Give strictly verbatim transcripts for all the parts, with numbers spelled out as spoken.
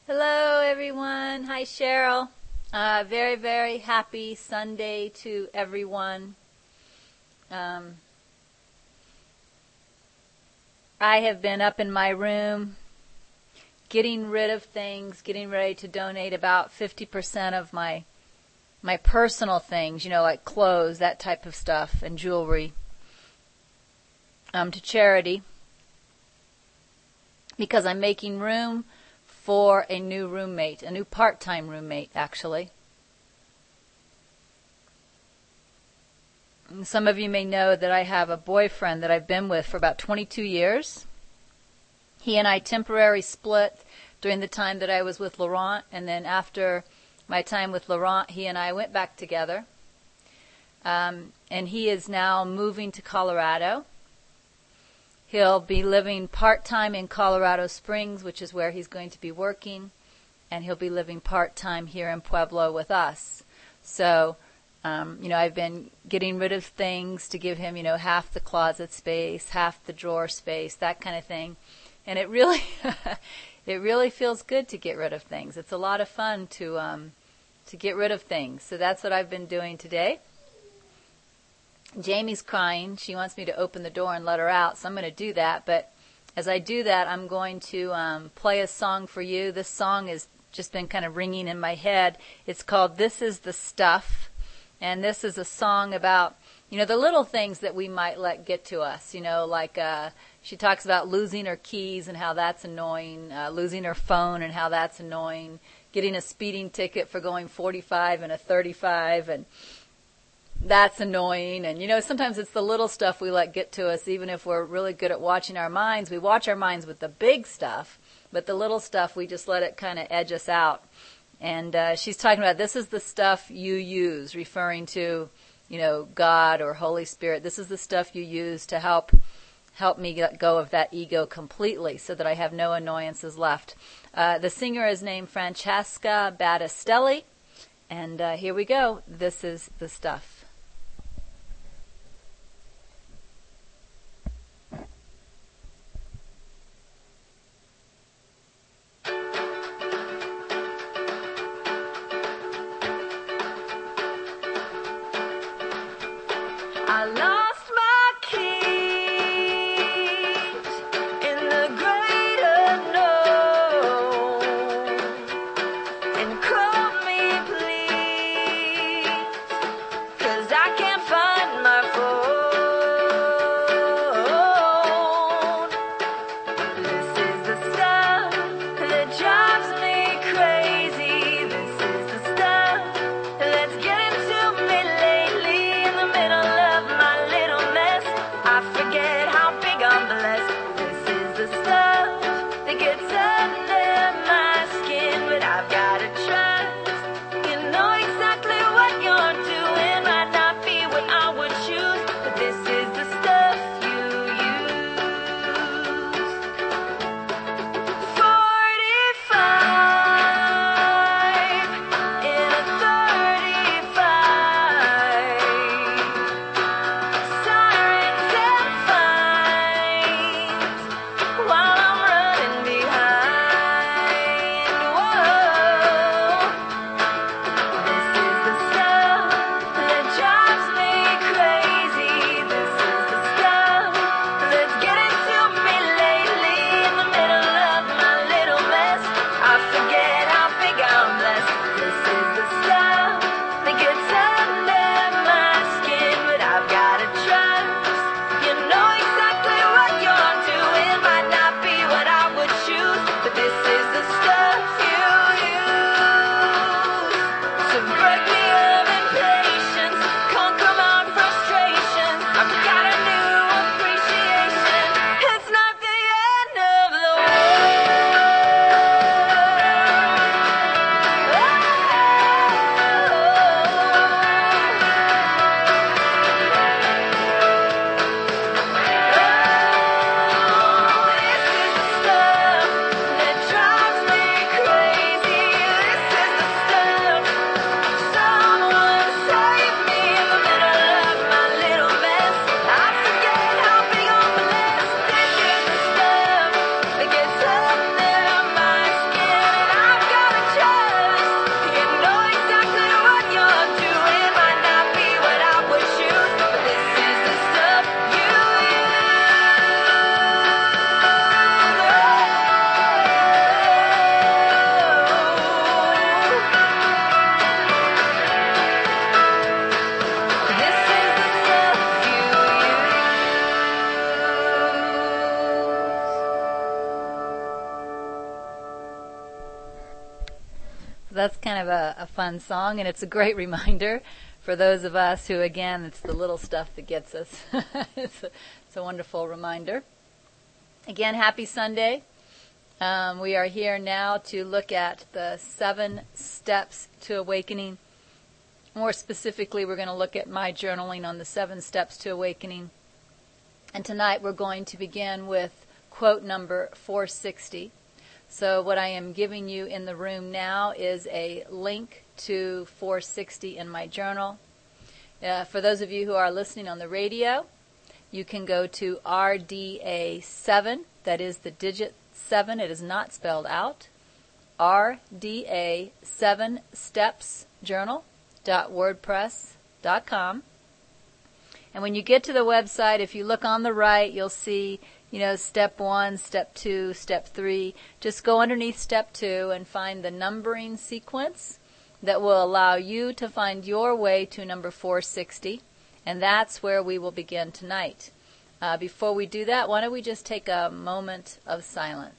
Hello, everyone. Hi, Cheryl. Uh, very, very happy Sunday to everyone. Um, I have been up in my room getting rid of things, getting ready to donate about fifty percent of my my personal things, you know, like clothes, that type of stuff, and jewelry, um, to charity, because I'm making room for a new roommate, a new part-time roommate, actually. And some of you may know that I have a boyfriend that I've been with for about twenty-two years. He and I temporarily split during the time that I was with Laurent, and then after my time with Laurent, he and I went back together. Um, and he is now moving to Colorado. He'll be living part-time in Colorado Springs, which is where he's going to be working, and he'll be living part-time here in Pueblo with us. So, um, you know, I've been getting rid of things to give him, you know, half the closet space, half the drawer space, that kind of thing. And it really, it really feels good to get rid of things. It's a lot of fun to, um, to get rid of things. So that's what I've been doing today. Jamie's crying. She wants me to open the door and let her out, so I'm going to do that. But as I do that, I'm going to um, play a song for you. This song has just been kind of ringing in my head. It's called This Is the Stuff. And this is a song about, you know, the little things that we might let get to us. You know, like uh, she talks about losing her keys and how that's annoying, uh, losing her phone and how that's annoying, getting a speeding ticket for going forty-five and a thirty-five, and that's annoying. And, you know, sometimes it's the little stuff we let get to us, even if we're really good at watching our minds. We watch our minds with the big stuff, but the little stuff, we just let it kind of edge us out. And uh, she's talking about this is the stuff you use, referring to, you know, God or Holy Spirit. This is the stuff you use to help help me let go of that ego completely so that I have no annoyances left. Uh, the singer is named Francesca Battistelli. And uh, here we go. This is the stuff. I lost my keys in the great unknown, and call me please, 'cause So that's kind of a, a fun song, and it's a great reminder for those of us who, again, it's the little stuff that gets us. it's, a, it's a wonderful reminder. Again, happy Sunday. Um, we are here now to look at the seven steps to awakening. More specifically, we're going to look at my journaling on the seven steps to awakening. And tonight we're going to begin with quote number four sixty. So what I am giving you in the room now is a link to four sixty in my journal. Uh, for those of you who are listening on the radio, you can go to R D A seven, that is the digit seven, it is not spelled out, R D A seven steps journal dot wordpress dot com. And when you get to the website, if you look on the right, you'll see, you know, step one, step two, step three. Just go underneath step two and find the numbering sequence that will allow you to find your way to number four sixty. And that's where we will begin tonight. Uh, before we do that, why don't we just take a moment of silence?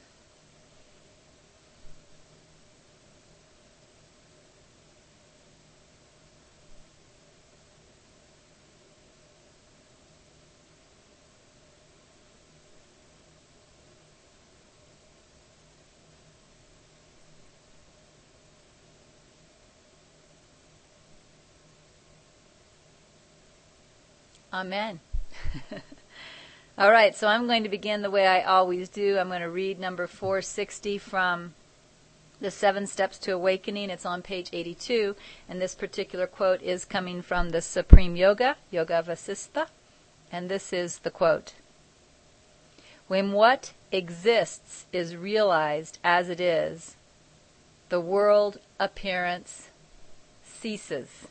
Amen. All right, so I'm going to begin the way I always do. I'm going to read number four sixty from the Seven Steps to Awakening. It's on page eighty-two, and this particular quote is coming from the Supreme Yoga, Yoga Vasistha, and this is the quote. When what exists is realized as it is, the world appearance ceases.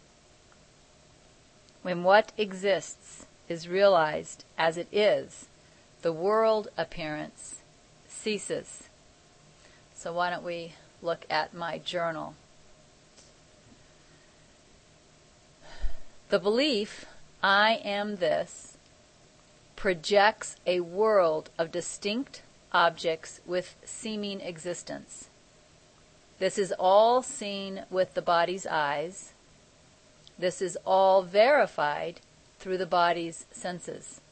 When what exists is realized as it is, the world appearance ceases. So why don't we look at my journal? The belief, I am this, projects a world of distinct objects with seeming existence. This is all seen with the body's eyes. This is all verified through the body's senses.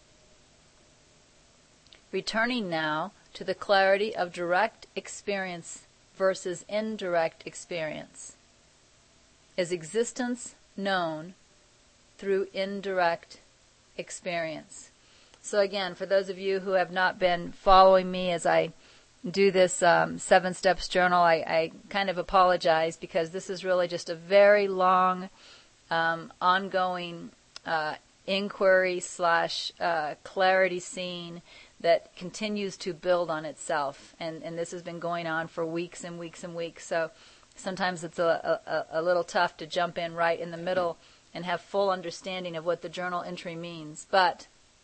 Returning now to the clarity of direct experience versus indirect experience. Is existence known through indirect experience? So again, for those of you who have not been following me as I do this um, Seven Steps journal, I, I kind of apologize because this is really just a very long Um, ongoing uh, inquiry slash uh, clarity scene that continues to build on itself. And, and this has been going on for weeks and weeks and weeks. So sometimes it's a, a, a little tough to jump in right in the middle and have full understanding of what the journal entry means. But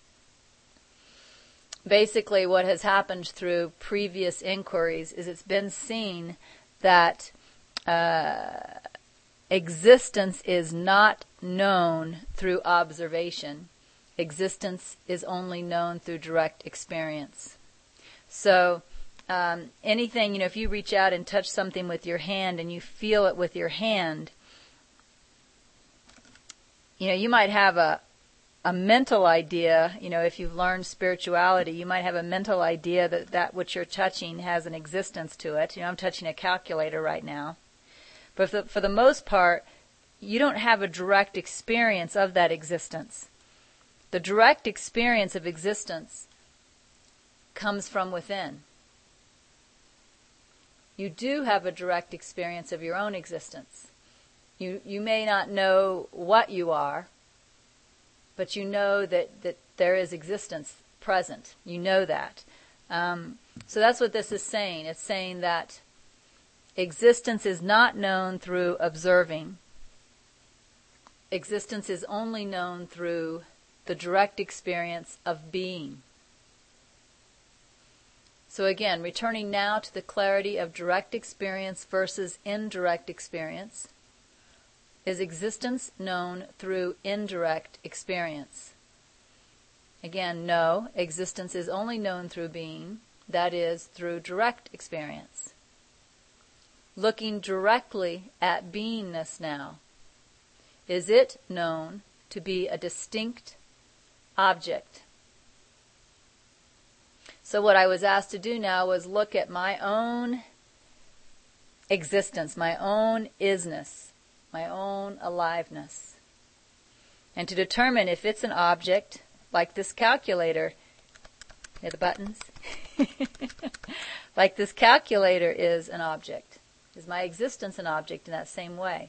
basically what has happened through previous inquiries is it's been seen that uh, existence is not known through observation. Existence is only known through direct experience. So um, anything, you know, if you reach out and touch something with your hand and you feel it with your hand, you know, you might have a a mental idea, you know, if you've learned spirituality, you might have a mental idea that that which you're touching has an existence to it. You know, I'm touching a calculator right now. But for the, for the most part, you don't have a direct experience of that existence. The direct experience of existence comes from within. You do have a direct experience of your own existence. You you may not know what you are, but you know that, that there is existence present. You know that. Um, so that's what this is saying. It's saying that existence is not known through observing. Existence is only known through the direct experience of being. So again, returning now to the clarity of direct experience versus indirect experience. Is existence known through indirect experience? Again, no, existence is only known through being, that is, through direct experience. looking directly at beingness now, is it known to be a distinct object? So what I was asked to do now was look at my own existence, my own isness, my own aliveness, and to determine if it's an object, like this calculator. Hear the buttons? Like this calculator is an object. Is my existence an object in that same way?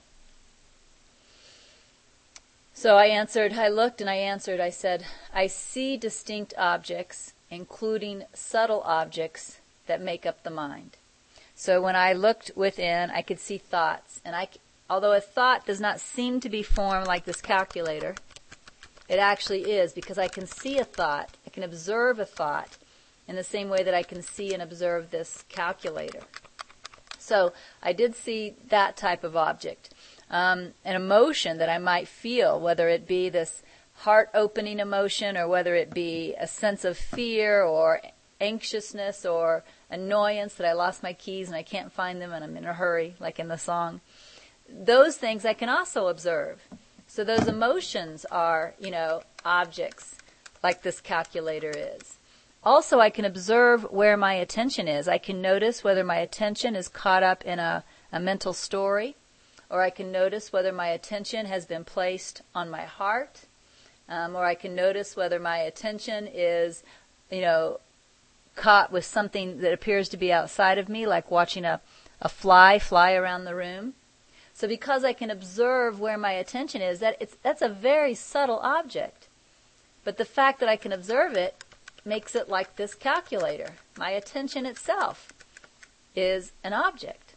So I answered, I looked and I answered, I said, I see distinct objects, including subtle objects that make up the mind. So when I looked within, I could see thoughts. And I, although a thought does not seem to be formed like this calculator, it actually is, because I can see a thought, I can observe a thought in the same way that I can see and observe this calculator. So I did see that type of object. Um, an emotion that I might feel, whether it be this heart-opening emotion or whether it be a sense of fear or anxiousness or annoyance that I lost my keys and I can't find them and I'm in a hurry, like in the song. Those things I can also observe. So those emotions are, you know, objects like this calculator is. Also, I can observe where my attention is. I can notice whether my attention is caught up in a, a mental story, or I can notice whether my attention has been placed on my heart, um, or I can notice whether my attention is, you know, caught with something that appears to be outside of me, like watching a, a fly fly around the room. So because I can observe where my attention is, that it's, that's a very subtle object. But the fact that I can observe it makes it like this calculator. My attention itself is an object.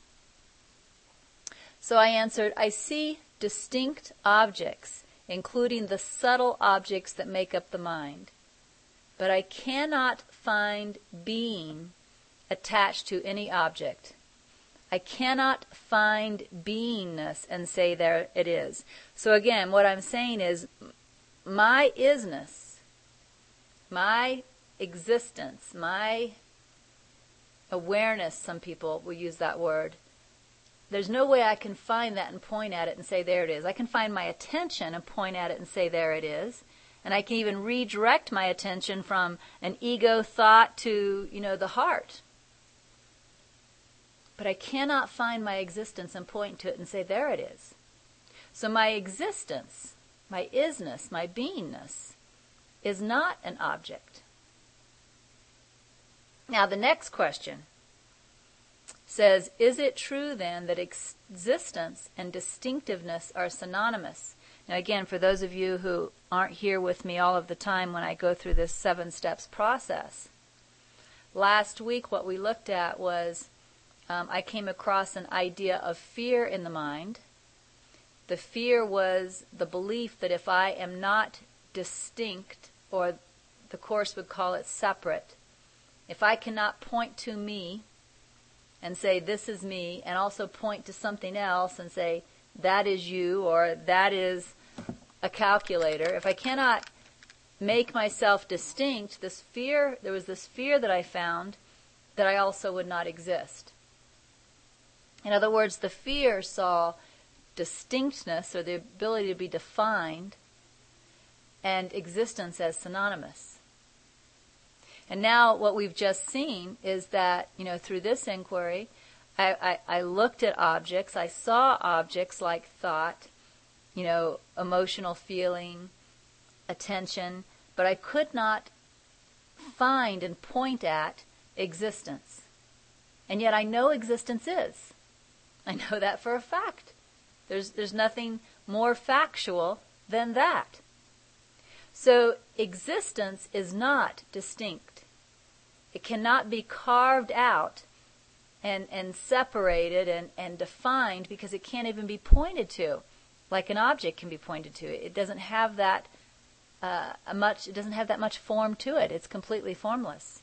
So I answered, I see distinct objects, including the subtle objects that make up the mind. But I cannot find being attached to any object. I cannot find beingness and say there it is. So again, what I'm saying is my isness, my existence, my awareness, some people will use that word, there's no way I can find that and point at it and say there it is. I can find my attention and point at it and say there it is. And I can even redirect my attention from an ego thought to, you know, the heart. But I cannot find my existence and point to it and say there it is. So my existence, my isness, my beingness is not an object. Now the next question says, is it true then that existence and distinctiveness are synonymous? Now again, for those of you who aren't here with me all of the time when I go through this seven steps process, last week what we looked at was um, I came across an idea of fear in the mind. The fear was the belief that if I am not distinct, or the Course would call it separate, if I cannot point to me and say this is me, and also point to something else and say that is you or that is a calculator, if I cannot make myself distinct, this fear, there was this fear that I found that I also would not exist. In other words, the fear saw distinctness, or the ability to be defined, and existence as synonymous. And now what we've just seen is that, you know, through this inquiry, I, I, I looked at objects, I saw objects like thought, you know, emotional feeling, attention, but I could not find and point at existence. And yet I know existence is. I know that for a fact. There's, there's nothing more factual than that. So existence is not distinct. It cannot be carved out and, and separated and, and defined, because it can't even be pointed to like an object can be pointed to. It doesn't have that uh, a much. It doesn't have that much form to it. It's completely formless.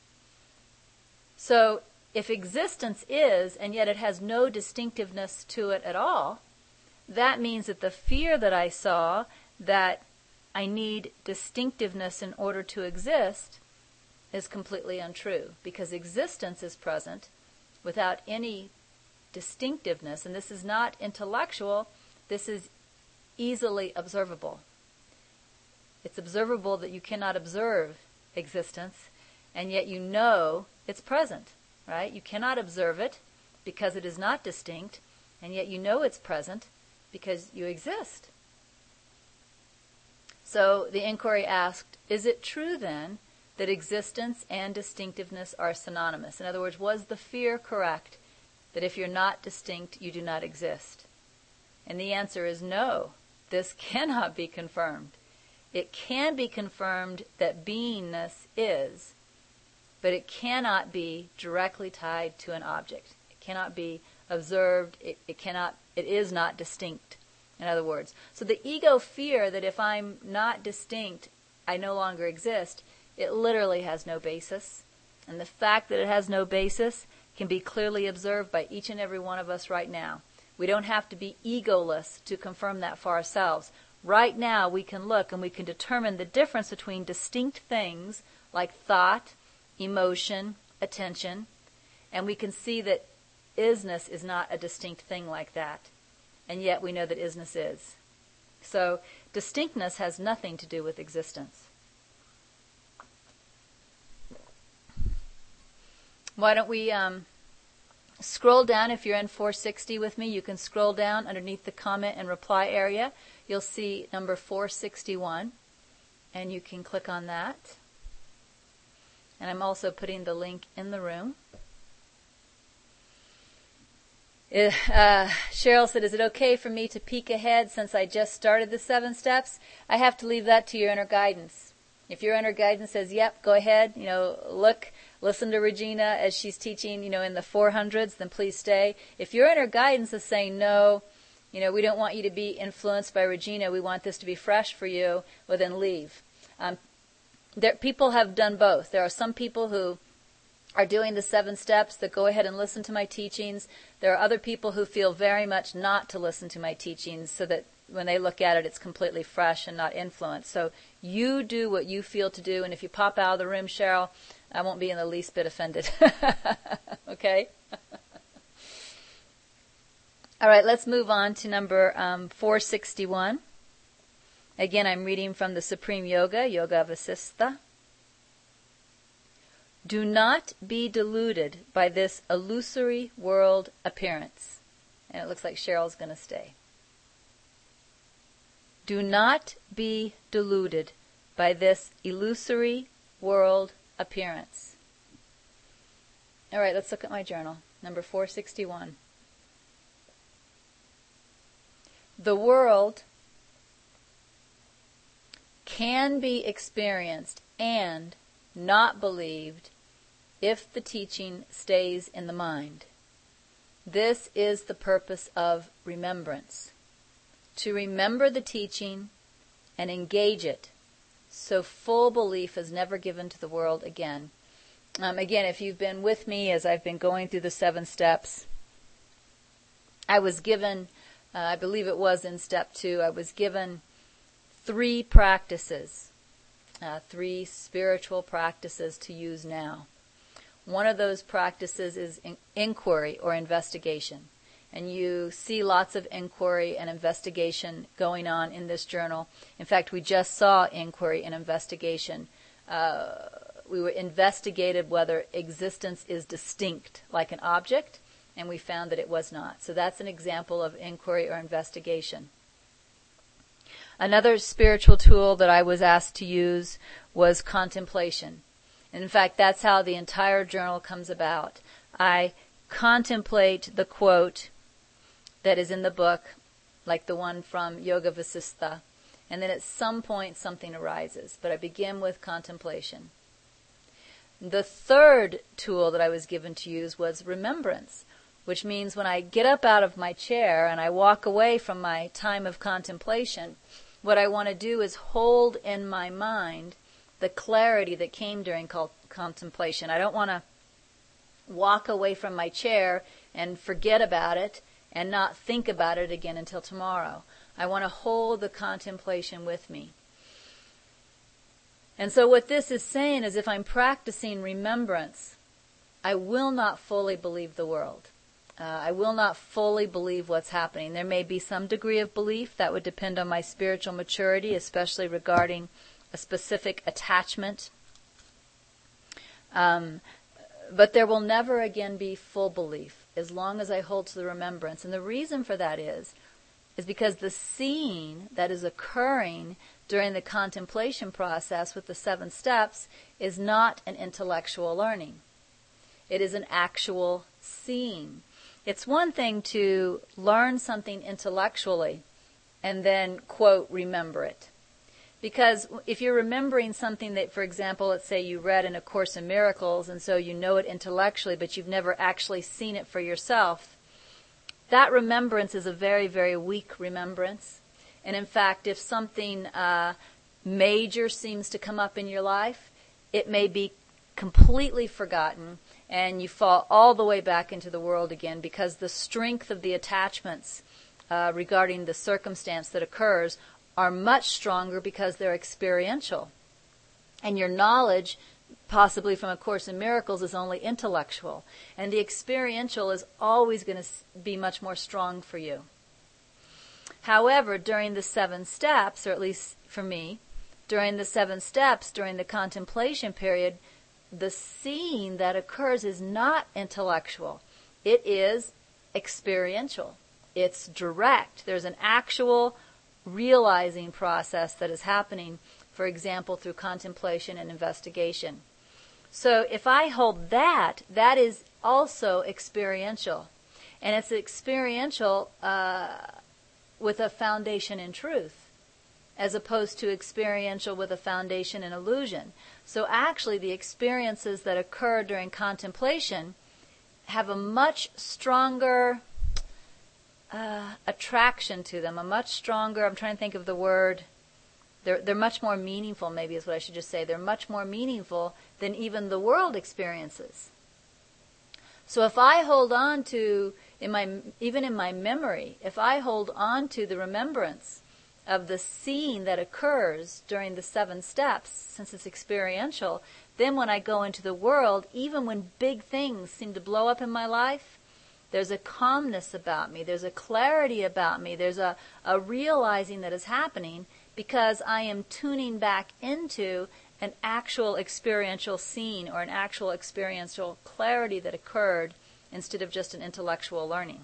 So if existence is, and yet it has no distinctiveness to it at all, that means that the fear that I saw, that I need distinctiveness in order to exist, is completely untrue, because existence is present without any distinctiveness, and this is not intellectual, this is easily observable. It's observable that you cannot observe existence, and yet you know it's present, right? You cannot observe it because it is not distinct, and yet you know it's present because you exist. So the inquiry asked, is it true then that existence and distinctiveness are synonymous? In other words, was the fear correct that if you're not distinct, you do not exist? And the answer is no. This cannot be confirmed. It can be confirmed that beingness is, but it cannot be directly tied to an object. It cannot be observed. It, it cannot. It is not distinct, in other words. So the ego fear that if I'm not distinct, I no longer exist, it literally has no basis. And the fact that it has no basis can be clearly observed by each and every one of us right now. We don't have to be egoless to confirm that for ourselves. Right now we can look and we can determine the difference between distinct things like thought, emotion, attention, and we can see that isness is not a distinct thing like that. And yet we know that isness is. So distinctness has nothing to do with existence. Why don't we um, scroll down? If you're in four sixty with me, you can scroll down underneath the comment and reply area. You'll see number four sixty-one, and you can click on that. And I'm also putting the link in the room. It, uh, Cheryl said, is it okay for me to peek ahead since I just started the seven steps? I have to leave that to your inner guidance. If your inner guidance says, yep, go ahead, you know, look, listen to Regina as she's teaching, you know, in the four hundreds, then please stay. If your inner guidance is saying, no, you know, we don't want you to be influenced by Regina, we want this to be fresh for you, well, then leave. Um, there, people have done both. There are some people who are doing the seven steps that go ahead and listen to my teachings. There are other people who feel very much not to listen to my teachings so that when they look at it, it's completely fresh and not influenced. So you do what you feel to do, and if you pop out of the room, Cheryl, I won't be in the least bit offended. Okay? All right, let's move on to number um, four sixty-one. Again, I'm reading from the Supreme Yoga, Yoga Vasistha. Do not be deluded by this illusory world appearance. And it looks like Cheryl's going to stay. Do not be deluded by this illusory world appearance. All right, let's look at my journal. Number four sixty-one. The world can be experienced and not believed if the teaching stays in the mind. This is the purpose of remembrance. To remember the teaching and engage it so full belief is never given to the world again. Um, again, if you've been with me as I've been going through the seven steps, I was given, uh, I believe it was in step two, I was given three practices, uh, three spiritual practices to use now. One of those practices is in- inquiry or investigation. And you see lots of inquiry and investigation going on in this journal. In fact, we just saw inquiry and investigation. Uh, we were investigated whether existence is distinct like an object, and we found that it was not. So that's an example of inquiry or investigation. Another spiritual tool that I was asked to use was contemplation. And in fact, that's how the entire journal comes about. I contemplate the quote that is in the book, like the one from Yoga Vasistha, and then at some point something arises. But I begin with contemplation. The third tool that I was given to use was remembrance, which means when I get up out of my chair and I walk away from my time of contemplation, what I want to do is hold in my mind the clarity that came during contemplation. I don't want to walk away from my chair and forget about it and not think about it again until tomorrow. I want to hold the contemplation with me. And so what this is saying is if I'm practicing remembrance, I will not fully believe the world. Uh, I will not fully believe what's happening. There may be some degree of belief that would depend on my spiritual maturity, especially regarding a specific attachment. Um, but there will never again be full belief as long as I hold to the remembrance. And the reason for that is, is because the seeing that is occurring during the contemplation process with the seven steps is not an intellectual learning. It is an actual seeing. It's one thing to learn something intellectually and then, quote, remember it. Because if you're remembering something that, for example, let's say you read in A Course in Miracles and so you know it intellectually, but you've never actually seen it for yourself, that remembrance is a very, very weak remembrance. And in fact, if something uh, major seems to come up in your life, it may be completely forgotten and you fall all the way back into the world again because the strength of the attachments uh, regarding the circumstance that occurs are much stronger because they're experiential. And your knowledge, possibly from A Course in Miracles, is only intellectual. And the experiential is always going to be much more strong for you. However, during the seven steps, or at least for me, during the seven steps, during the contemplation period, the seeing that occurs is not intellectual. It is experiential. It's direct. There's an actual realizing process that is happening, for example, through contemplation and investigation. So if I hold that, that is also experiential. And it's experiential uh, with a foundation in truth, as opposed to experiential with a foundation in illusion. So actually the experiences that occur during contemplation have a much stronger uh, attraction to them, a much stronger, I'm trying to think of the word, they're, they're much more meaningful, maybe is what I should just say. They're much more meaningful than even the world experiences. So if I hold on to, in my even in my memory, if I hold on to the remembrance of the seeing that occurs during the seven steps, since it's experiential, then when I go into the world, even when big things seem to blow up in my life, there's a calmness about me, there's a clarity about me, there's a, a realizing that is happening because I am tuning back into an actual experiential scene or an actual experiential clarity that occurred instead of just an intellectual learning.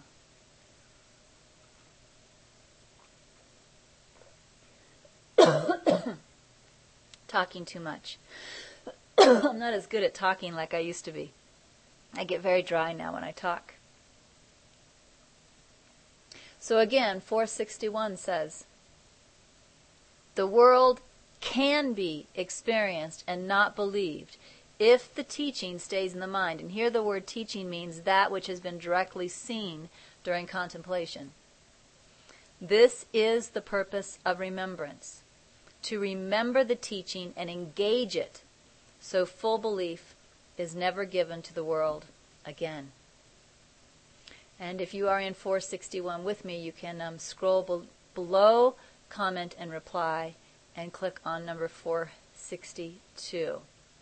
Talking too much. I'm not as good at talking like I used to be. I get very dry now when I talk. So again, four sixty-one says, the world can be experienced and not believed if the teaching stays in the mind. And here the word teaching means that which has been directly seen during contemplation. This is the purpose of remembrance, to remember the teaching and engage it, so full belief is never given to the world again. And if you are in four sixty-one with me, you can um, scroll be- below, comment and reply, and click on number four sixty-two.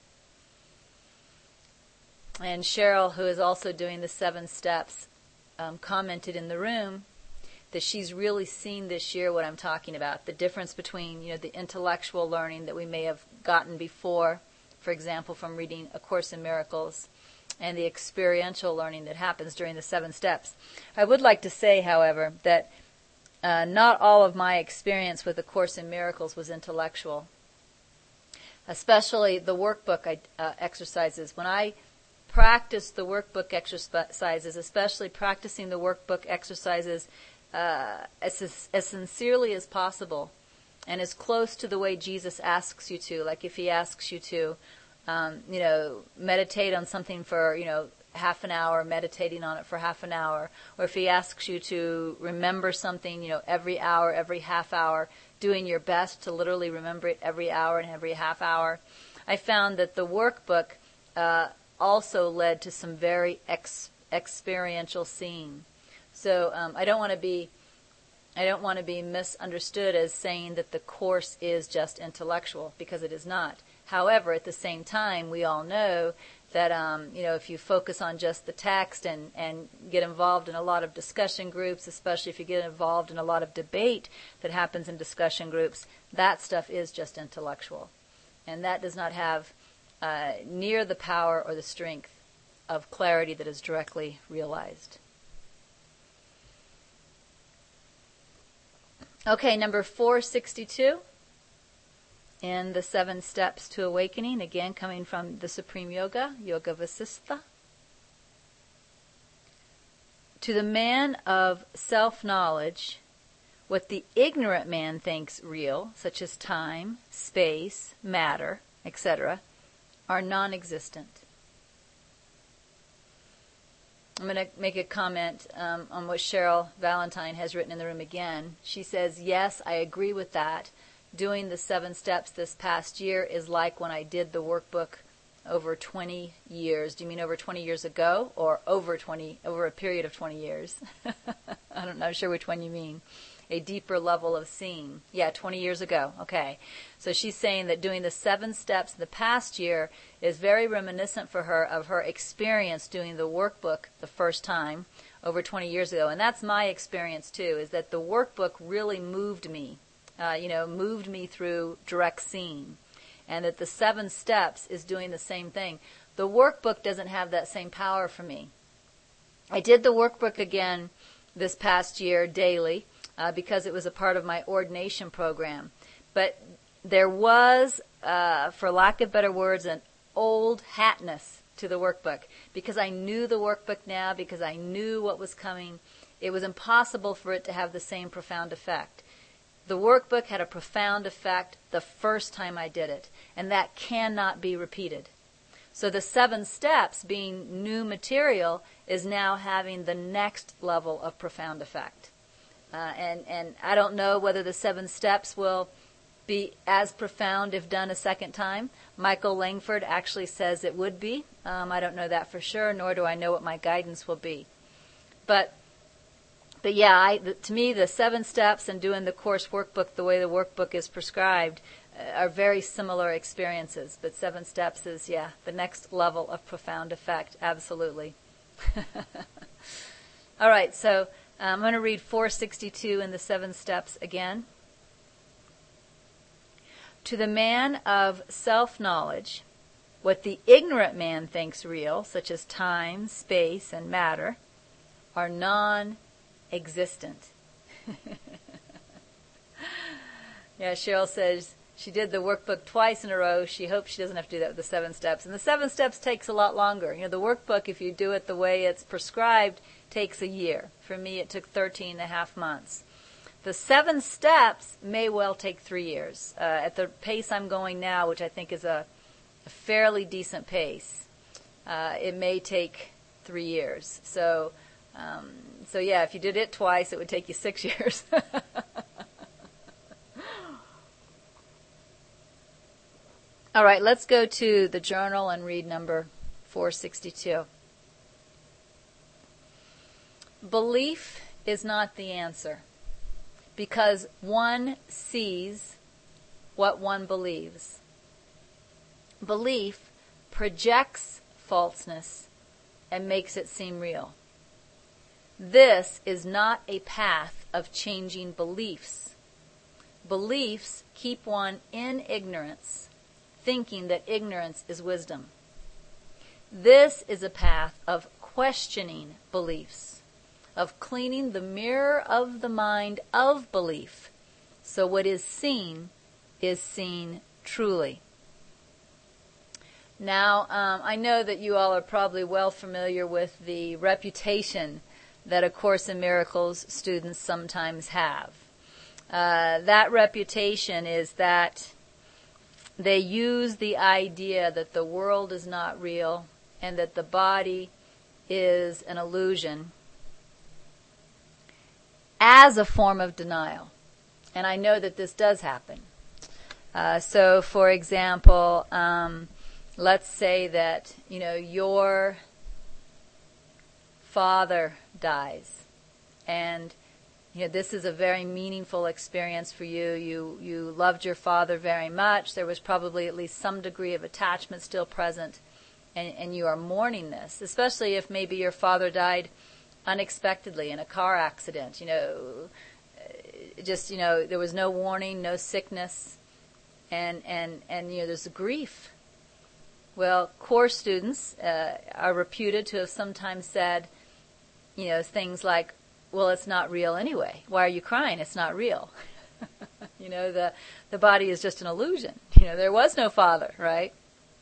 And Cheryl, who is also doing the seven steps, um, commented in the room that she's really seen this year what I'm talking about, the difference between, you know, the intellectual learning that we may have gotten before, for example, from reading A Course in Miracles, and the experiential learning that happens during the seven steps. I would like to say, however, that uh, not all of my experience with A Course in Miracles was intellectual, especially the workbook I, uh, exercises. When I practiced the workbook exercises, especially practicing the workbook exercises Uh, as, as sincerely as possible and as close to the way Jesus asks you to. Like if he asks you to, um, you know, meditate on something for, you know, half an hour, meditating on it for half an hour. Or if he asks you to remember something, you know, every hour, every half hour, doing your best to literally remember it every hour and every half hour. I found that the workbook uh, also led to some very ex- experiential seeing. So um, I don't want to be, I don't want to be misunderstood as saying that the course is just intellectual, because it is not. However, at the same time, we all know that, um, you know, if you focus on just the text and, and get involved in a lot of discussion groups, especially if you get involved in a lot of debate that happens in discussion groups, that stuff is just intellectual. And that does not have uh, near the power or the strength of clarity that is directly realized. Okay, number four sixty-two. In the seven steps to awakening, again coming from the Supreme Yoga, Yoga Vasistha. To the man of self-knowledge, what the ignorant man thinks real, such as time, space, matter, et cetera, are non-existent. I'm going to make a comment um, on what Cheryl Valentine has written in the room again. She says, yes, I agree with that. Doing the seven steps this past year is like when I did the workbook over twenty years. Do you mean over twenty years ago or over twenty, over a period of twenty years? I don't know, sure which one you mean. A deeper level of seeing. Yeah, twenty years ago. Okay. So she's saying that doing the seven steps the past year is very reminiscent for her of her experience doing the workbook the first time over twenty years ago. And that's my experience too, is that the workbook really moved me. Uh, you know, moved me through direct seeing. And that the seven steps is doing the same thing. The workbook doesn't have that same power for me. I did the workbook again this past year daily uh, because it was a part of my ordination program. But there was, uh, for lack of better words, an old hatness to the workbook. Because I knew the workbook now, because I knew what was coming, it was impossible for it to have the same profound effect. The workbook had a profound effect the first time I did it, and that cannot be repeated. So the seven steps, being new material, is now having the next level of profound effect. Uh, and, and I don't know whether the seven steps will be as profound if done a second time. Michael Langford actually says it would be. Um, I don't know that for sure, nor do I know what my guidance will be. But But yeah, I, the, to me, the seven steps and doing the course workbook the way the workbook is prescribed uh, are very similar experiences. But seven steps is, yeah, the next level of profound effect, absolutely. All right, so uh, I'm going to read four sixty-two in the seven steps again. To the man of self-knowledge, what the ignorant man thinks real, such as time, space, and matter, are non existent. Yeah, Cheryl says she did the workbook twice in a row. She hopes she doesn't have to do that with the seven steps. And the seven steps takes a lot longer. You know, the workbook, if you do it the way it's prescribed, takes a year. For me, it took thirteen and a half months. The seven steps may well take three years. Uh, at the pace I'm going now, which I think is a, a fairly decent pace, uh, it may take three years. So, um, so yeah, if you did it twice, it would take you six years. All right, let's go to the journal and read number four sixty-two. Belief is not the answer, because one sees what one believes. Belief projects falseness and makes it seem real. This is not a path of changing beliefs. Beliefs keep one in ignorance, thinking that ignorance is wisdom. This is a path of questioning beliefs, of cleaning the mirror of the mind of belief, so what is seen is seen truly. Now, um, I know that you all are probably well familiar with the reputation that A Course in Miracles students sometimes have. Uh, that reputation is that they use the idea that the world is not real and that the body is an illusion as a form of denial. And I know that this does happen. Uh, so, for example, um, let's say that, you know, your father dies, and you know, this is a very meaningful experience for you. You you loved your father very much. There was probably at least some degree of attachment still present. and, and you are mourning this, especially if maybe your father died unexpectedly in a car accident, you know, just, you know, there was no warning, no sickness, and, and, and you know, there's grief. Well, course students uh, are reputed to have sometimes said, you know, things like, well, it's not real anyway. Why are you crying? It's not real. You know, the, the body is just an illusion. You know, there was no father, right?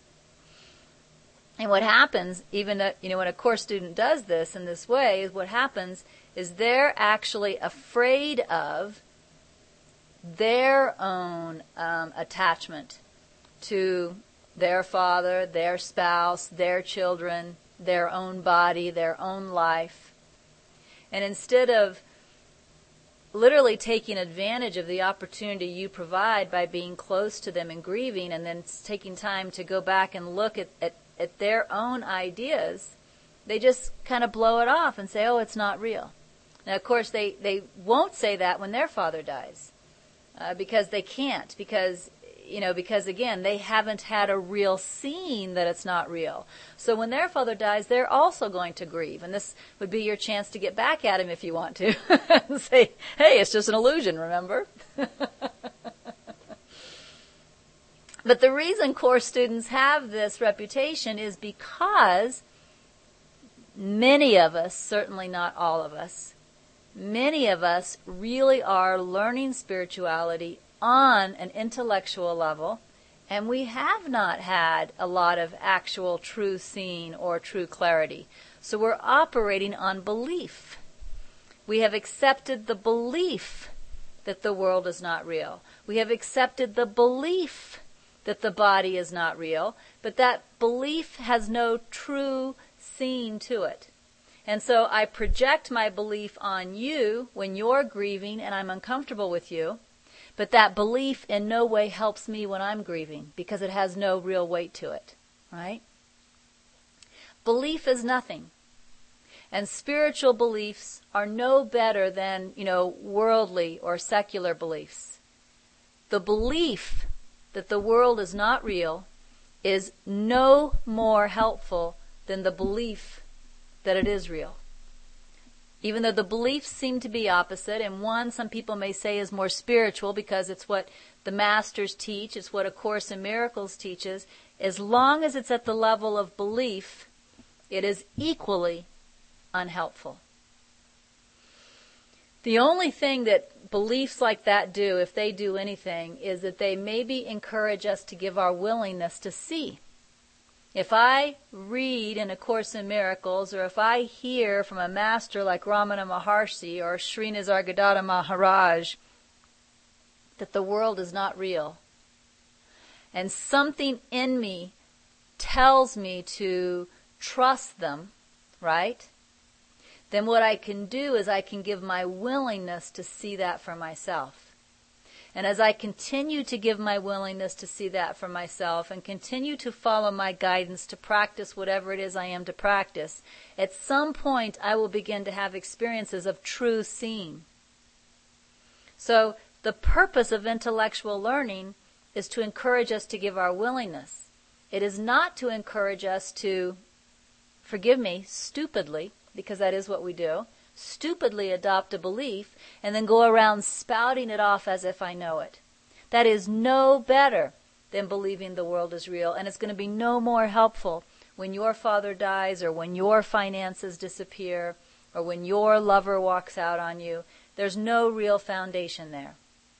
And what happens, even, uh, you know, when a course student does this in this way, is what happens is they're actually afraid of their own um, attachment to their father, their spouse, their children, their own body, their own life. And instead of literally taking advantage of the opportunity you provide by being close to them and grieving, and then taking time to go back and look at, at, at their own ideas, they just kind of blow it off and say, oh, it's not real. Now, of course, they, they won't say that when their father dies, uh, because they can't, because, you know, because again, they haven't had a real scene that it's not real. So when their father dies, they're also going to grieve. And this would be your chance to get back at him if you want to. And say, hey, it's just an illusion, remember? But the reason course students have this reputation is because many of us, certainly not all of us, many of us really are learning spirituality on an intellectual level, and we have not had a lot of actual true seeing or true clarity. So we're operating on belief. We have accepted the belief that the world is not real. We have accepted the belief that the body is not real, but that belief has no true seeing to it. And so I project my belief on you when you're grieving and I'm uncomfortable with you, but that belief in no way helps me when I'm grieving because it has no real weight to it, right? Belief is nothing. And spiritual beliefs are no better than, you know, worldly or secular beliefs. The belief that the world is not real is no more helpful than the belief that it is real. Even though the beliefs seem to be opposite, and one some people may say is more spiritual because it's what the masters teach, it's what A Course in Miracles teaches, as long as it's at the level of belief, it is equally unhelpful. The only thing that beliefs like that do, if they do anything, is that they maybe encourage us to give our willingness to see. If I read in A Course in Miracles, or if I hear from a master like Ramana Maharshi or Sri Nisargadatta Maharaj that the world is not real, and something in me tells me to trust them, right? Then what I can do is I can give my willingness to see that for myself. And as I continue to give my willingness to see that for myself and continue to follow my guidance to practice whatever it is I am to practice, at some point I will begin to have experiences of true seeing. So the purpose of intellectual learning is to encourage us to give our willingness. It is not to encourage us to, forgive me, stupidly, because that is what we do, stupidly adopt a belief and then go around spouting it off as if I know it. That is no better than believing the world is real, and it's going to be no more helpful when your father dies or when your finances disappear or when your lover walks out on you. There's no real foundation there.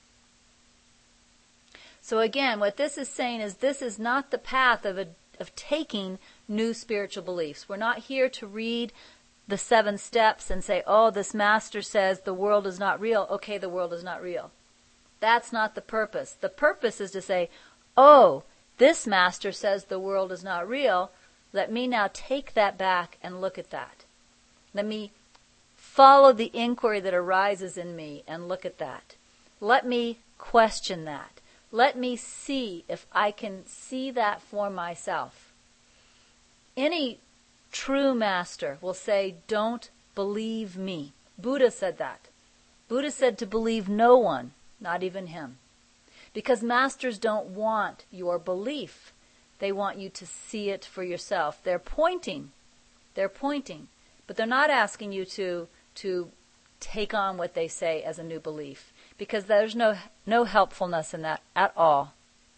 So again, what this is saying is this is not the path of, a, of taking new spiritual beliefs. We're not here to read the seven steps and say, oh, this master says the world is not real. Okay, the world is not real. That's not the purpose. The purpose is to say, oh, this master says the world is not real. Let me now take that back and look at that. Let me follow the inquiry that arises in me and look at that. Let me question that. Let me see if I can see that for myself. Any true master will say, don't believe me. Buddha said that. Buddha said to believe no one, not even him. Because masters don't want your belief. They want you to see it for yourself. They're pointing. They're pointing. But they're not asking you to, to take on what they say as a new belief, because there's no, no helpfulness in that at all.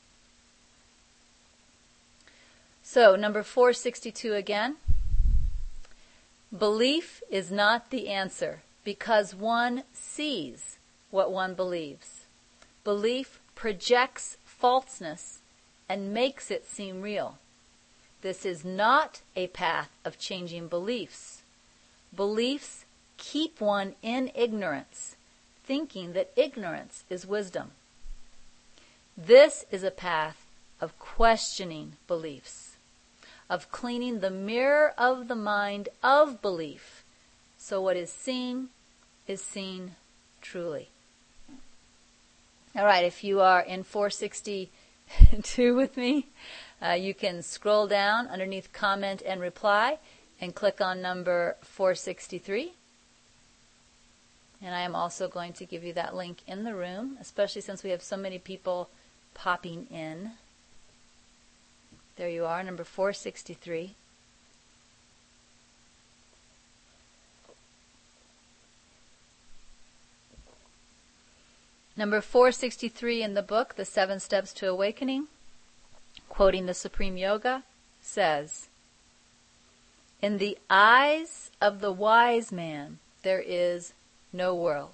So, number four sixty-two again. Belief is not the answer, because one sees what one believes. Belief projects falseness and makes it seem real. This is not a path of changing beliefs. Beliefs keep one in ignorance, thinking that ignorance is wisdom. This is a path of questioning beliefs, of cleaning the mirror of the mind of belief, so what is seen is seen truly. All right, if you are in four sixty-two with me, uh, you can scroll down underneath comment and reply and click on number four sixty-three. And I am also going to give you that link in the room, especially since we have so many people popping in. There you are, number four sixty-three. Number four sixty-three in the book, The Seven Steps to Awakening, quoting the Supreme Yoga, says, "In the eyes of the wise man, there is no world.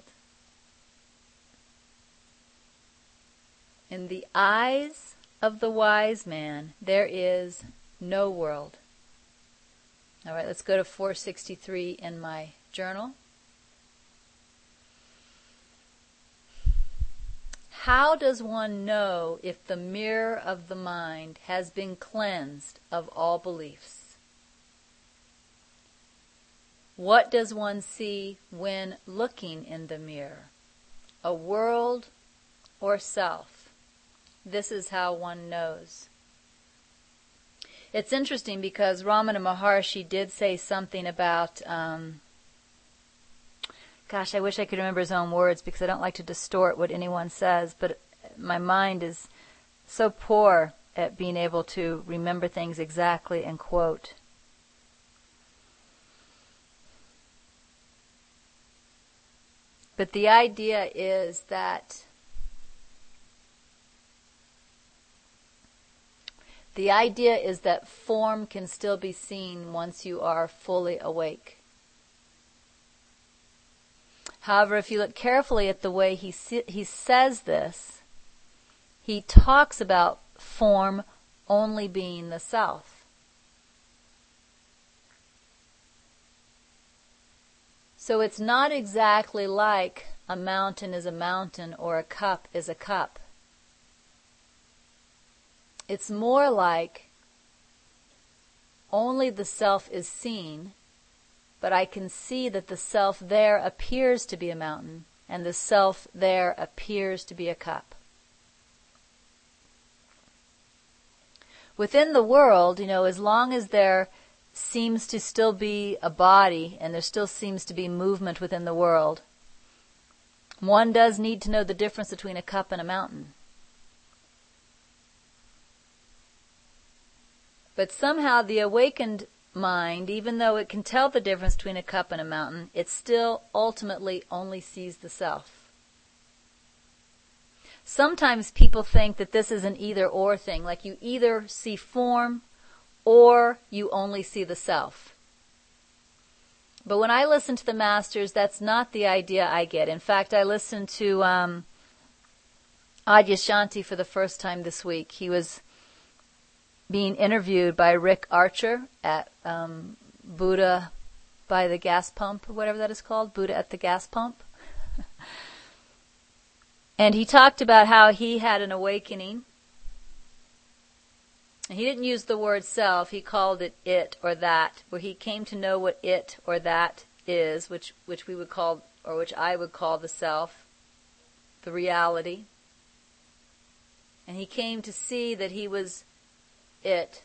In the eyes of the wise man, there is no world." All right, let's go to four sixty-three in my journal. How does one know if the mirror of the mind has been cleansed of all beliefs? What does one see when looking in the mirror? A world or self? This is how one knows. It's interesting because Ramana Maharshi did say something about, um, gosh, I wish I could remember his own words because I don't like to distort what anyone says, but my mind is so poor at being able to remember things exactly and quote. But the idea is that the idea is that form can still be seen once you are fully awake. However, if you look carefully at the way he he says this, he talks about form only being the self. So it's not exactly like a mountain is a mountain or a cup is a cup. It's more like only the self is seen, but I can see that the self there appears to be a mountain, and the self there appears to be a cup. Within the world, you know, as long as there seems to still be a body, and there still seems to be movement within the world, one does need to know the difference between a cup and a mountain. But somehow the awakened mind, even though it can tell the difference between a cup and a mountain, it still ultimately only sees the self. Sometimes people think that this is an either-or thing, like you either see form or you only see the self. But when I listen to the masters, that's not the idea I get. In fact, I listened to um, Adyashanti for the first time this week. He was being interviewed by Rick Archer at um, Buddha by the gas pump, or whatever that is called, Buddha at the gas pump. And he talked about how he had an awakening. He didn't use the word self, he called it it or that, where he came to know what it or that is, which, which we would call, or which I would call the self, the reality. And he came to see that he was it.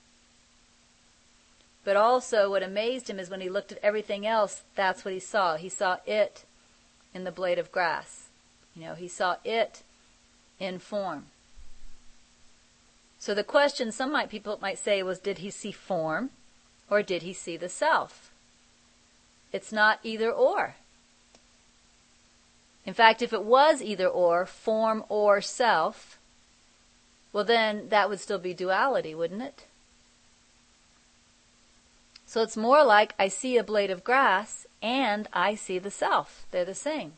But also what amazed him is when he looked at everything else, that's what he saw. He saw it in the blade of grass. You know, he saw it in form. So the question some might, people might say was, did he see form or did he see the self? It's not either or. In fact, if it was either or, form or self, well then that would still be duality, wouldn't it? So it's more like I see a blade of grass and I see the self. They're the same.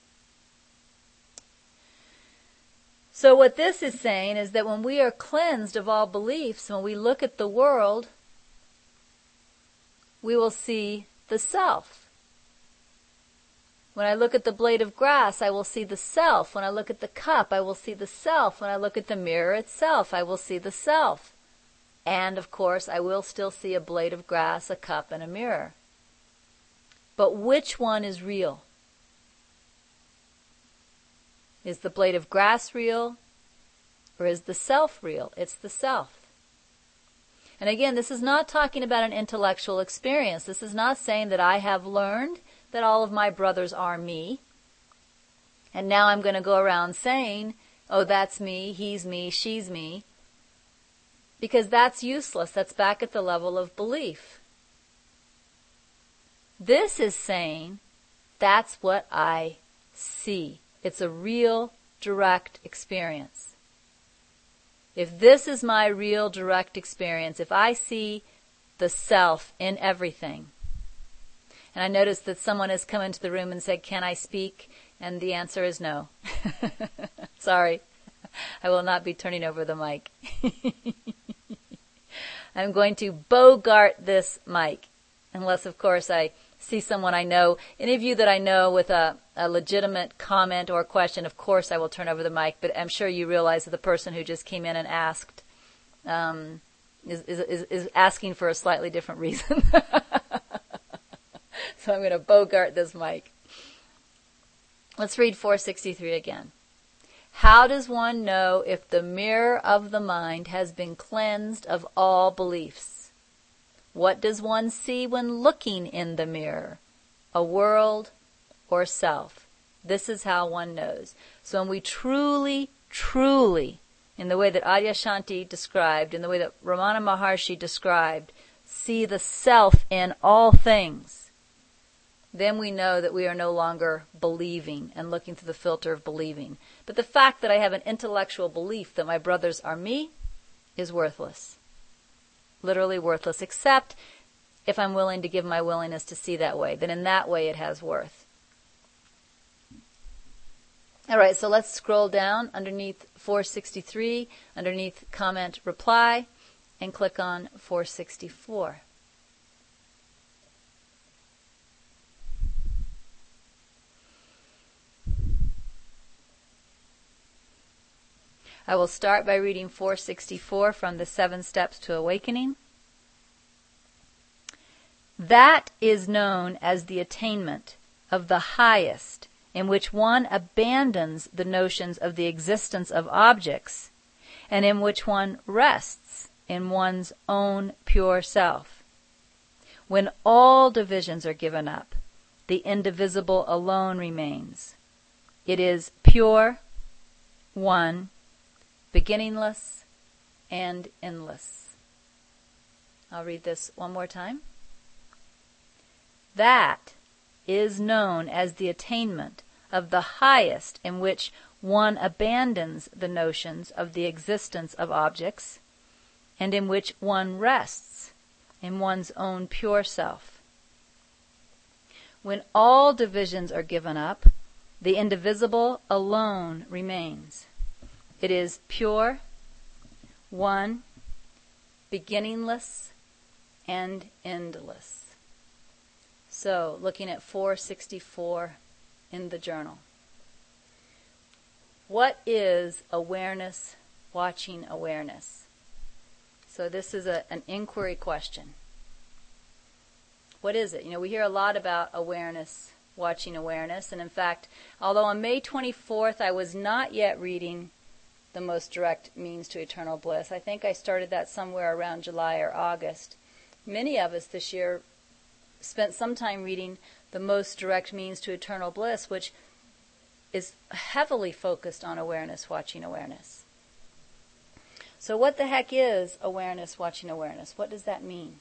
So what this is saying is that when we are cleansed of all beliefs, when we look at the world, we will see the self. When I look at the blade of grass, I will see the self. When I look at the cup, I will see the self. When I look at the mirror itself, I will see the self. And, of course, I will still see a blade of grass, a cup, and a mirror. But which one is real? Is the blade of grass real? Or is the self real? It's the self. And again, this is not talking about an intellectual experience. This is not saying that I have learned that all of my brothers are me. And now I'm going to go around saying, oh, that's me, he's me, she's me. Because that's useless. That's back at the level of belief. This is saying, that's what I see. It's a real, direct experience. If this is my real, direct experience, if I see the self in everything, and I noticed that someone has come into the room and said, can I speak? And the answer is no. Sorry. I will not be turning over the mic. I'm going to bogart this mic. Unless, of course, I see someone I know. Any of you that I know with a, a legitimate comment or question, of course I will turn over the mic. But I'm sure you realize that the person who just came in and asked um, is, is, is asking for a slightly different reason. So I'm going to bogart this mic. Let's read four sixty-three again. How does one know if the mirror of the mind has been cleansed of all beliefs? What does one see when looking in the mirror? A world or self? This is how one knows. So when we truly, truly, in the way that Adyashanti described, in the way that Ramana Maharshi described, see the self in all things, then we know that we are no longer believing and looking through the filter of believing. But the fact that I have an intellectual belief that my brothers are me is worthless. Literally worthless, except if I'm willing to give my willingness to see that way. Then in that way it has worth. All right, so let's scroll down underneath four sixty-three, underneath comment reply, and click on four sixty-four. I will start by reading four sixty-four from the Seven Steps to Awakening. That is known as the attainment of the highest, in which one abandons the notions of the existence of objects, and in which one rests in one's own pure self. When all divisions are given up, the indivisible alone remains. It is pure, one, beginningless and endless. I'll read this one more time. That is known as the attainment of the highest, in which one abandons the notions of the existence of objects, and in which one rests in one's own pure self. When all divisions are given up, the indivisible alone remains. It is pure, one, beginningless, and endless. So, looking at four sixty-four in the journal. What is awareness, watching awareness? So this is a, an inquiry question. What is it? You know, we hear a lot about awareness, watching awareness, and in fact, although on May twenty-fourth I was not yet reading The Most Direct Means to Eternal Bliss. I think I started that somewhere around July or August. Many of us this year spent some time reading The Most Direct Means to Eternal Bliss, which is heavily focused on awareness, watching awareness. So what the heck is awareness watching awareness? What does that mean?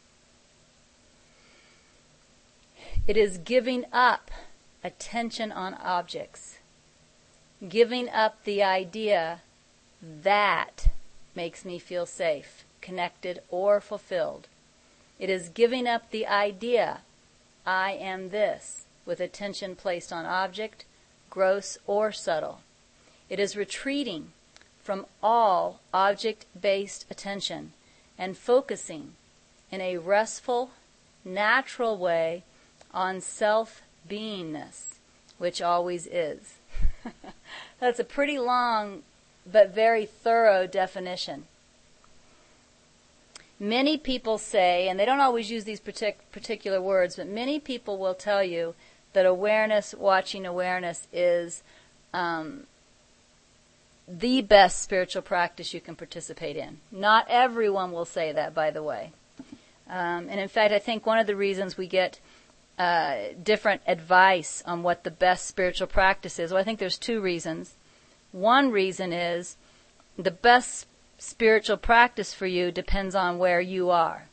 It is giving up attention on objects. Giving up the idea that makes me feel safe, connected, or fulfilled. It is giving up the idea, I am this, with attention placed on object, gross or subtle. It is retreating from all object-based attention and focusing in a restful, natural way on self-beingness, which always is. That's a pretty long but very thorough definition. Many people say, and they don't always use these partic- particular words, but many people will tell you that awareness, watching awareness, is um, the best spiritual practice you can participate in. Not everyone will say that, by the way. Um, and in fact, I think one of the reasons we get uh, different advice on what the best spiritual practice is, well, I think there's two reasons. One reason is the best spiritual practice for you depends on where you are.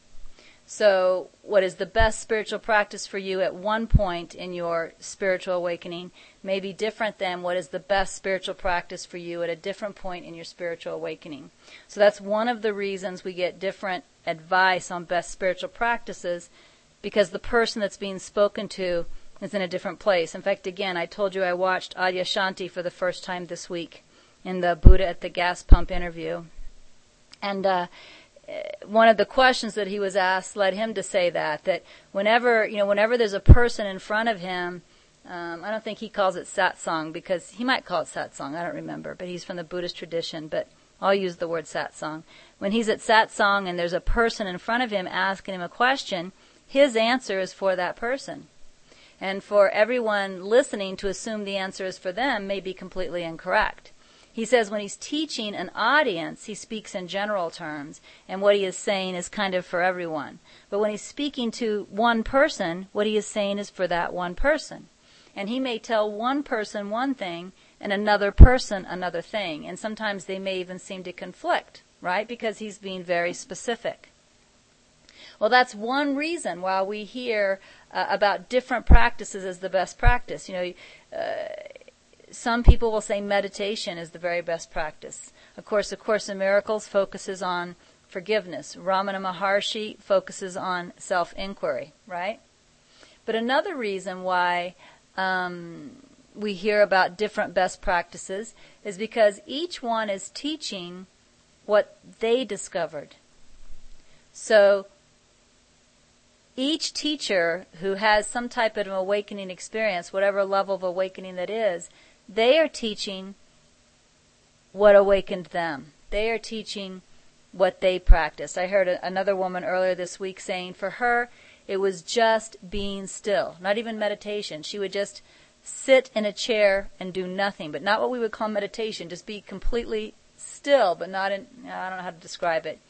So what is the best spiritual practice for you at one point in your spiritual awakening may be different than what is the best spiritual practice for you at a different point in your spiritual awakening. So that's one of the reasons we get different advice on best spiritual practices, because the person that's being spoken to is in a different place. In fact, again, I told you I watched Adyashanti for the first time this week in the Buddha at the Gas Pump interview. And uh, one of the questions that he was asked led him to say that, that whenever, you know, whenever there's a person in front of him, um, I don't think he calls it satsang, because he might call it satsang, I don't remember, but he's from the Buddhist tradition, but I'll use the word satsang. When he's at satsang and there's a person in front of him asking him a question, his answer is for that person. And for everyone listening to assume the answer is for them may be completely incorrect. He says when he's teaching an audience, he speaks in general terms, and what he is saying is kind of for everyone. But when he's speaking to one person, what he is saying is for that one person. And he may tell one person one thing and another person another thing. And sometimes they may even seem to conflict, right? Because he's being very specific. Well, that's one reason why we hear uh, about different practices as the best practice. You know, uh, some people will say meditation is the very best practice. Of course, A Course in Miracles focuses on forgiveness. Ramana Maharshi focuses on self-inquiry, right? But another reason why um, we hear about different best practices is because each one is teaching what they discovered. So each teacher who has some type of awakening experience, whatever level of awakening that is, they are teaching what awakened them. They are teaching what they practiced. I heard a, another woman earlier this week saying for her, it was just being still, not even meditation. She would just sit in a chair and do nothing, but not what we would call meditation, just be completely still, but not in, I don't know how to describe it.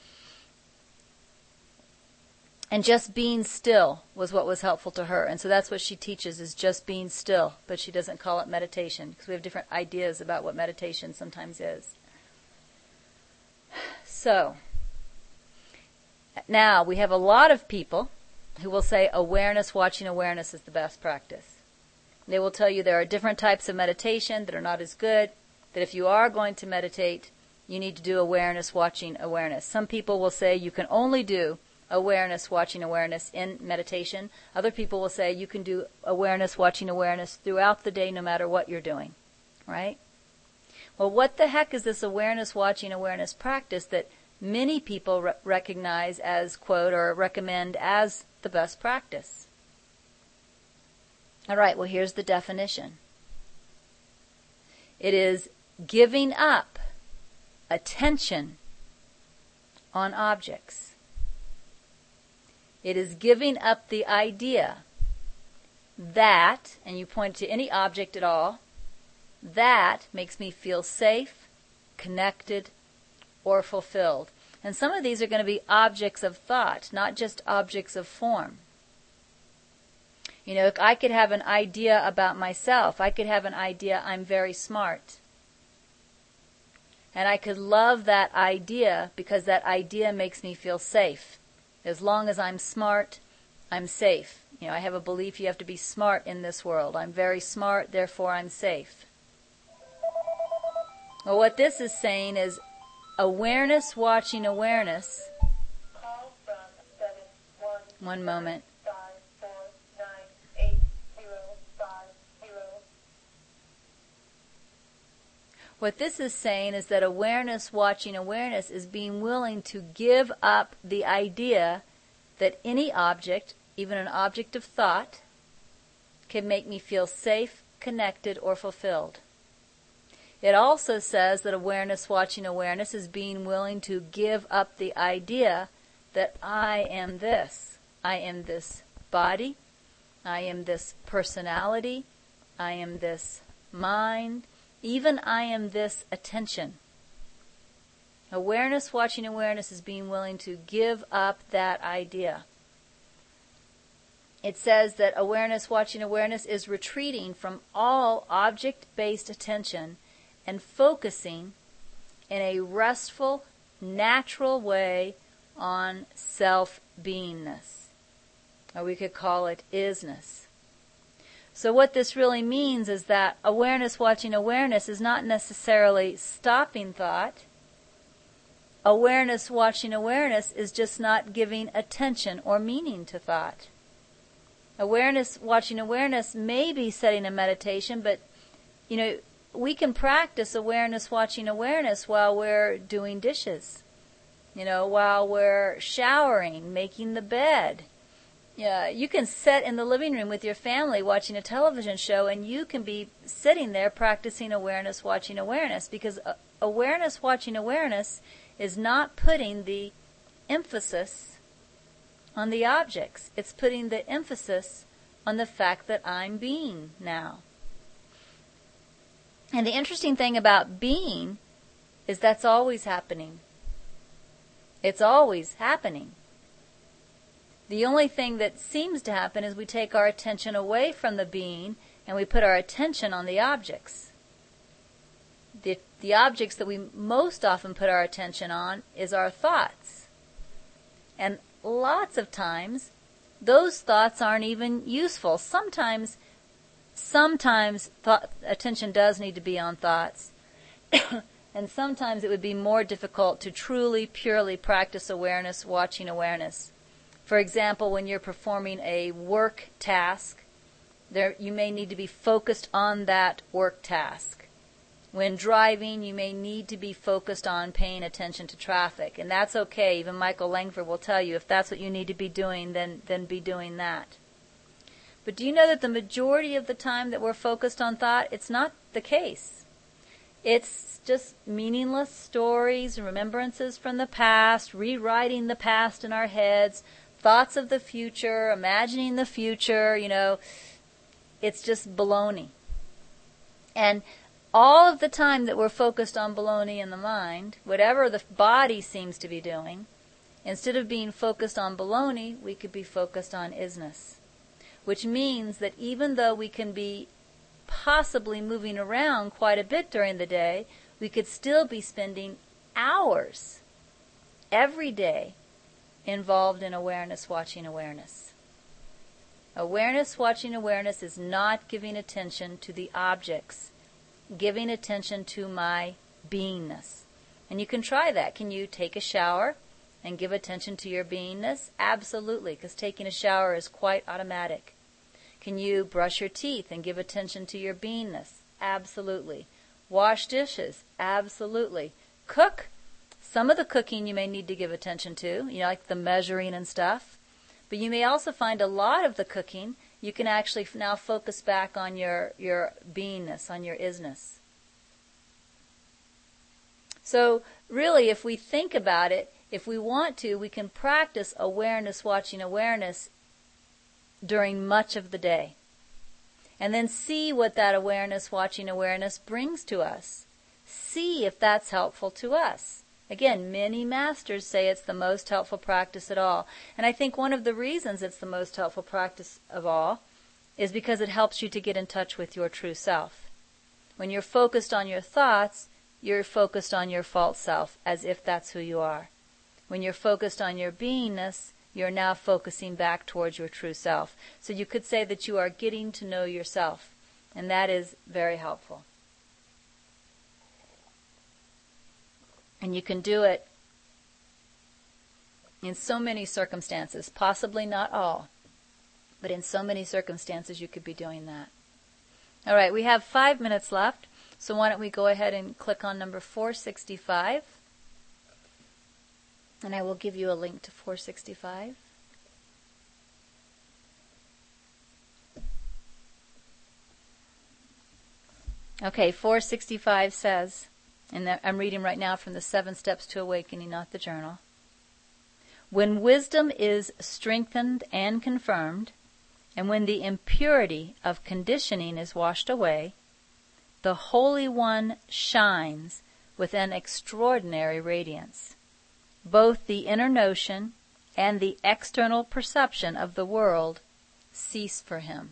And just being still was what was helpful to her. And so that's what she teaches, is just being still. But she doesn't call it meditation, because we have different ideas about what meditation sometimes is. So, now we have a lot of people who will say awareness, watching awareness is the best practice. They will tell you there are different types of meditation that are not as good, that if you are going to meditate, you need to do awareness, watching awareness. Some people will say you can only do awareness, watching awareness in meditation. Other people will say you can do awareness, watching awareness throughout the day no matter what you're doing, right? Well, what the heck is this awareness, watching awareness practice that many people re- recognize as, quote, or recommend as the best practice? All right, well, here's the definition. It is giving up attention on objects. It is giving up the idea that, and you point to any object at all, that makes me feel safe, connected, or fulfilled. And some of these are going to be objects of thought, not just objects of form. You know, I could have an idea about myself. I could have an idea I'm very smart. And I could love that idea because that idea makes me feel safe. As long as I'm smart, I'm safe. You know, I have a belief you have to be smart in this world. I'm very smart, therefore I'm safe. Well, what this is saying is awareness watching awareness. Call from seven one. One moment. five four nine eight zero five zero. What this is saying is that awareness watching awareness is being willing to give up the idea that any object, even an object of thought, can make me feel safe, connected, or fulfilled. It also says that awareness watching awareness is being willing to give up the idea that I am this. I am this body. I am this personality. I am this mind. Even I am this attention. Awareness watching awareness is being willing to give up that idea. It says that awareness watching awareness is retreating from all object-based attention and focusing in a restful, natural way on self-beingness. Or we could call it isness. So what this really means is that awareness watching awareness is not necessarily stopping thought. Awareness watching awareness is just not giving attention or meaning to thought. Awareness watching awareness may be setting a meditation, but, you know, we can practice awareness watching awareness while we're doing dishes, you know, while we're showering, making the bed. Yeah, you can sit in the living room with your family watching a television show, and you can be sitting there practicing awareness watching awareness, because uh, awareness watching awareness is not putting the emphasis on the objects. It's putting the emphasis on the fact that I'm being now. And the interesting thing about being is that's always happening. It's always happening. The only thing that seems to happen is we take our attention away from the being and we put our attention on the objects. The, the objects that we most often put our attention on is our thoughts. And lots of times, those thoughts aren't even useful. Sometimes, sometimes thought, attention does need to be on thoughts. And sometimes it would be more difficult to truly, purely practice awareness, watching awareness. For example, when you're performing a work task, there you may need to be focused on that work task. When driving, you may need to be focused on paying attention to traffic. And that's okay. Even Michael Langford will tell you if that's what you need to be doing, then, then be doing that. But do you know that the majority of the time that we're focused on thought, it's not the case. It's just meaningless stories and remembrances from the past, rewriting the past in our heads, thoughts of the future, imagining the future, you know. It's just baloney. And all of the time that we're focused on baloney in the mind, whatever the body seems to be doing, instead of being focused on baloney, we could be focused on isness. Which means that even though we can be possibly moving around quite a bit during the day, we could still be spending hours every day involved in awareness, watching awareness. Awareness, watching awareness is not giving attention to the objects, giving attention to my beingness. And you can try that. Can you take a shower and give attention to your beingness? Absolutely, because taking a shower is quite automatic. Can you brush your teeth and give attention to your beingness? Absolutely. Wash dishes? Absolutely. Cook? Some of the cooking you may need to give attention to, you know, like the measuring and stuff. But you may also find a lot of the cooking you can actually now focus back on your, your beingness, on your isness. So really, if we think about it, if we want to, we can practice awareness, watching awareness during much of the day. And then see what that awareness, watching awareness brings to us. See if that's helpful to us. Again, many masters say it's the most helpful practice at all. And I think one of the reasons it's the most helpful practice of all is because it helps you to get in touch with your true self. When you're focused on your thoughts, you're focused on your false self, as if that's who you are. When you're focused on your beingness, you're now focusing back towards your true self. So you could say that you are getting to know yourself, and that is very helpful. And you can do it in so many circumstances, possibly not all, but in so many circumstances you could be doing that. All right, we have five minutes left, so why don't we go ahead and click on number four sixty-five, and I will give you a link to four sixty-five. Okay, four sixty-five says, and I'm reading right now from the Seven Steps to Awakening, not the journal. When wisdom is strengthened and confirmed, and when the impurity of conditioning is washed away, the Holy One shines with an extraordinary radiance. Both the inner notion and the external perception of the world cease for him.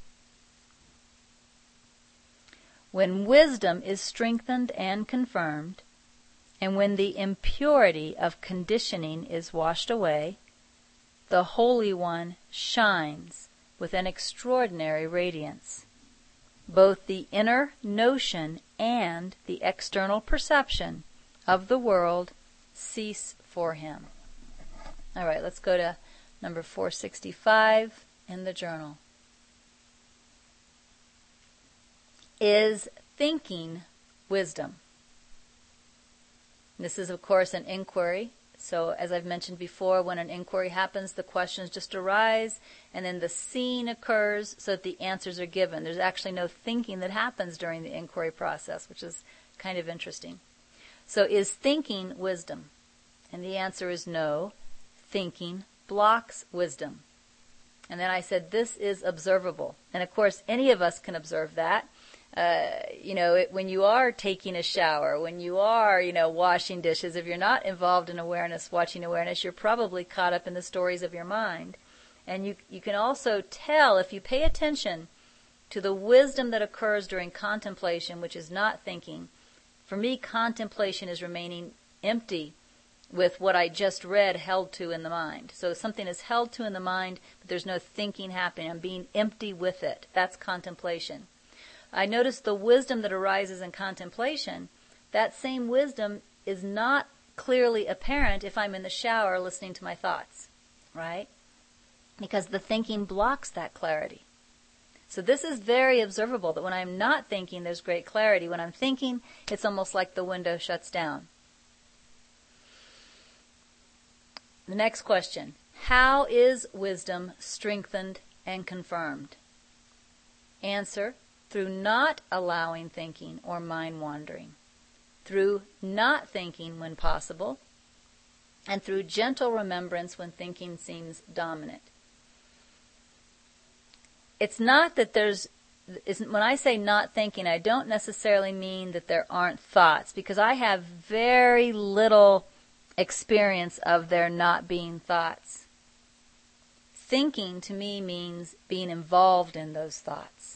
When wisdom is strengthened and confirmed, and when the impurity of conditioning is washed away, the Holy One shines with an extraordinary radiance. Both the inner notion and the external perception of the world cease for him. All right, let's go to number four sixty-five in the journal. Is thinking wisdom? This is, of course, an inquiry. So, as I've mentioned before, when an inquiry happens, the questions just arise, and then the scene occurs so that the answers are given. There's actually no thinking that happens during the inquiry process, which is kind of interesting. So, is thinking wisdom? And the answer is no. Thinking blocks wisdom. And then I said, this is observable. And, of course, any of us can observe that. Uh, you know, it, when you are taking a shower, when you are, you know, washing dishes, if you're not involved in awareness, watching awareness, you're probably caught up in the stories of your mind. And you, you can also tell, if you pay attention to the wisdom that occurs during contemplation, which is not thinking. For me, contemplation is remaining empty with what I just read held to in the mind. So something is held to in the mind, but there's no thinking happening. I'm being empty with it. That's contemplation. I notice the wisdom that arises in contemplation. That same wisdom is not clearly apparent if I'm in the shower listening to my thoughts, right? Because the thinking blocks that clarity. So this is very observable, that when I'm not thinking, there's great clarity. When I'm thinking, it's almost like the window shuts down. The next question. How is wisdom strengthened and confirmed? Answer. Through not allowing thinking or mind wandering, through not thinking when possible, and through gentle remembrance when thinking seems dominant. It's not that there's, when I say not thinking, I don't necessarily mean that there aren't thoughts, because I have very little experience of there not being thoughts. Thinking to me means being involved in those thoughts.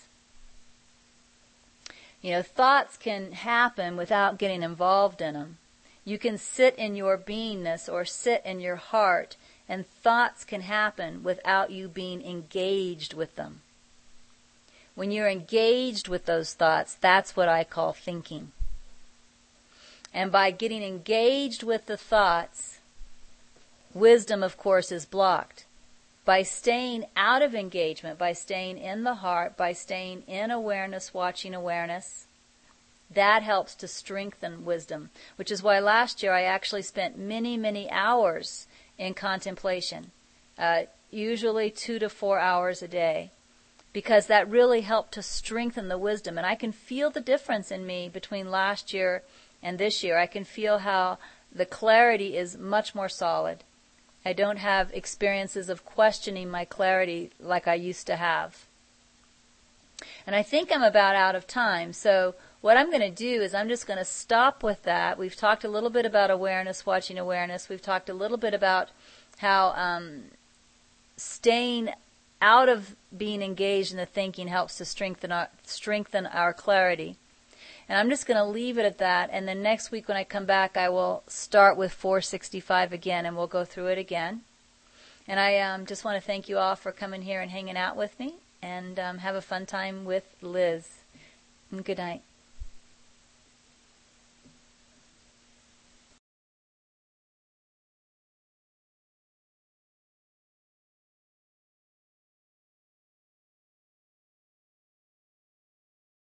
You know, thoughts can happen without getting involved in them. You can sit in your beingness or sit in your heart, and thoughts can happen without you being engaged with them. When you're engaged with those thoughts, that's what I call thinking. And by getting engaged with the thoughts, wisdom, of course, is blocked. By staying out of engagement, by staying in the heart, by staying in awareness, watching awareness, that helps to strengthen wisdom, which is why last year I actually spent many, many hours in contemplation, uh, usually two to four hours a day, because that really helped to strengthen the wisdom. And I can feel the difference in me between last year and this year. I can feel how the clarity is much more solid. I don't have experiences of questioning my clarity like I used to have. And I think I'm about out of time, so what I'm going to do is I'm just going to stop with that. We've talked a little bit about awareness, watching awareness. We've talked a little bit about how um, staying out of being engaged in the thinking helps to strengthen our, strengthen our clarity. And I'm just going to leave it at that. And then next week when I come back, I will start with four sixty-five again, and we'll go through it again. And I um, just want to thank you all for coming here and hanging out with me. And um, have a fun time with Liz. And good night.